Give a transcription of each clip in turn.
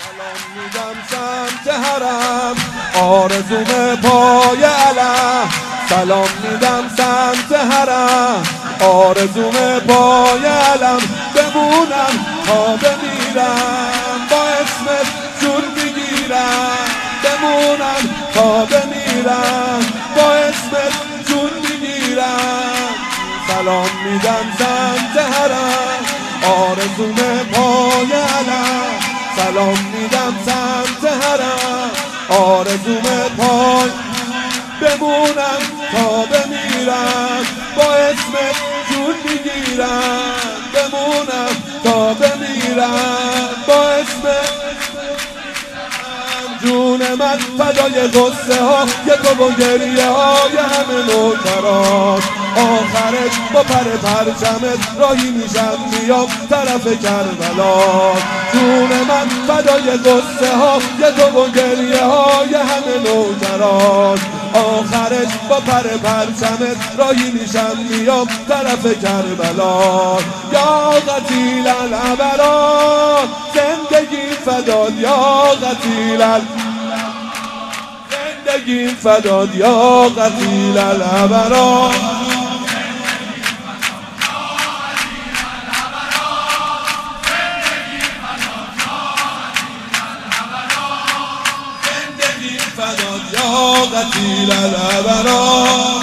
سلام میدم سمت حرم، آرزوم پای علم. سلام میدم سمت حرم، آرزوم پای علم. بمونم تا بمیرم، با اسمت جون میگیرم. بمونم تا بمیرم، با اسمت جون میگیرم. سلام میدم سمت حرم، آرزوم پای علم. سلام میدم سمت حرم، آرزوم پای. بمونم تا بمیرم، با اسمت جون میگیرم. بمونم تا بمیرم، با اسمت جون من. فدای غصه ها یه تو و گریه های همه نوکرات. آخرش با پرچمت راهی میشم میام طرف کربلا. جون من فدای غصه ها یه تو و گریه های همه نوکرات. آخرش با پرچمت راهی میشم میام طرف کربلا. یا قتیل الابرار زندگی فداد، یا قتیل زندگی فداد، یا قتیل الابرار. فداد یا قتیل الابرار.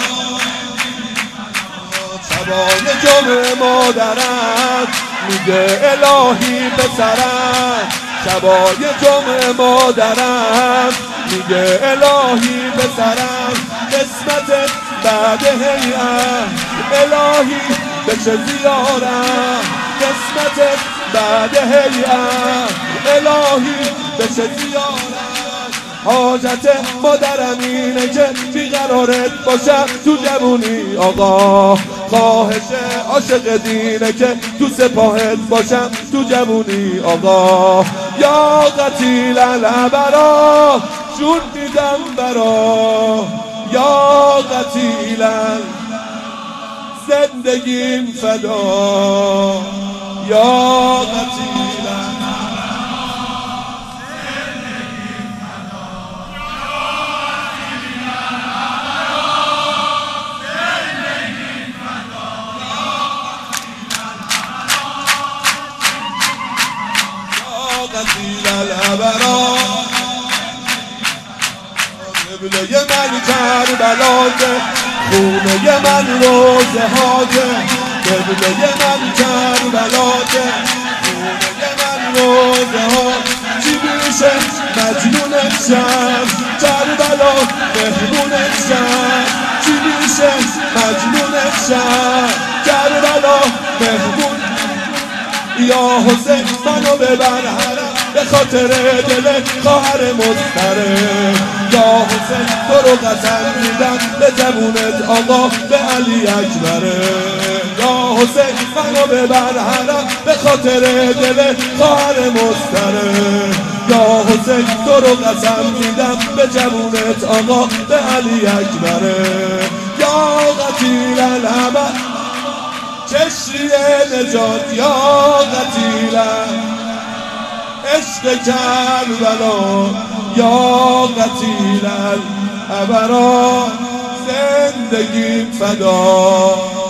شبای جمعه مادرت میگه الهی پسرم. شبای جمعه مادرم میگه الهی پسرم. قسمتت بعد هیئت الهی بشه زیارم. قسمتت بعد هیئت الهی بشه زیارم. حاجت مادرم اینه که بیقرارت باشم تو جوونی آقا. خواهش عاشق دینه که تو سپاهت باشم تو جوونی آقا. یا قتیل الابرار جون میدم برا. یا قتیل زندگیم فدا، یا قتیل قتیل الابرار. قبله من کربلاته، خونه من روزه هاته. قبله من کربلاته، خونه من روزه ها. چی میشه مجنونت شم کربلا مهمونت شم. چی میشه مجنونت شم کربلا مهمون. یا حسین منو ببر حرم به خاطر دل خواهر مضطره. یا حسین تو رو قسم میدم به جوونت آقا به علی اکبره. یا حسین منو ببر حرم به خاطر دل خواهر مضطره. یا حسین تو رو قسم میدم به جوونت آقا به علی اکبره. یا قتیل الابرار چشری نجات، یا قتیل عشق کربلا. یا قتیل الابرار زندگی فدا.